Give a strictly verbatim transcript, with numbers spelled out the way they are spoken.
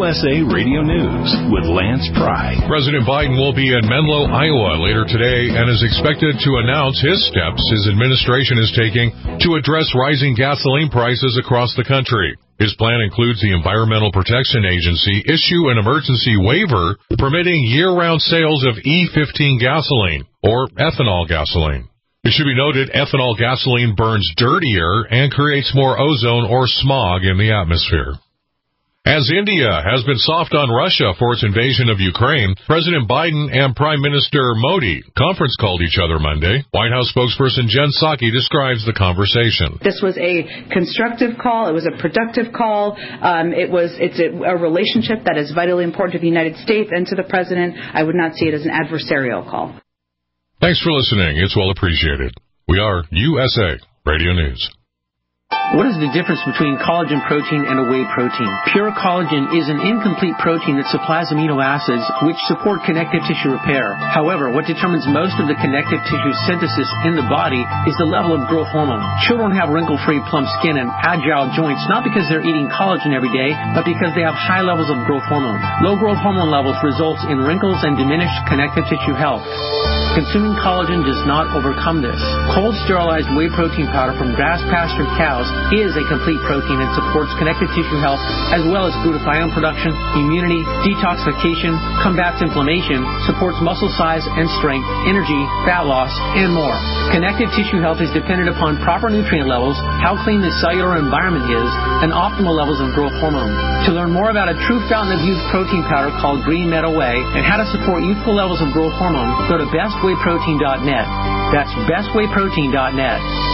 S A Radio News with Lance Pry. President Biden will be in Menlo, Iowa later today and is expected to announce his steps his administration is taking to address rising gasoline prices across the country. His plan includes the Environmental Protection Agency issue an emergency waiver permitting year-round sales of E fifteen gasoline, or ethanol gasoline. It should be noted ethanol gasoline burns dirtier and creates more ozone or smog in the atmosphere. As India has been soft on Russia for its invasion of Ukraine, President Biden and Prime Minister Modi conference called each other Monday. White House spokesperson Jen Psaki describes the conversation. This was a constructive call. It was a productive call. Um, it was it's a, a relationship that is vitally important to the United States and to the President. I would not see it as an adversarial call. Thanks for listening. It's well appreciated. We are U S A Radio News. What is the difference between collagen protein and a whey protein? Pure collagen is an incomplete protein that supplies amino acids which support connective tissue repair. However, what determines most of the connective tissue synthesis in the body is the level of growth hormone. Children have wrinkle-free plump skin and agile joints not because they're eating collagen every day, but because they have high levels of growth hormone. Low growth hormone levels results in wrinkles and diminished connective tissue health. Consuming collagen does not overcome this. Cold sterilized whey protein powder from grass-pastured cows is a complete protein and supports connective tissue health as well as glutathione production, immunity, detoxification, combats inflammation, supports muscle size and strength, energy, fat loss, and more. Connective tissue health is dependent upon proper nutrient levels, how clean the cellular environment is, and optimal levels of growth hormone. To learn more about a true fountain of youth protein powder called Green Meadow Whey and how to support youthful levels of growth hormone, go to best whey protein dot net. That's best whey protein dot net.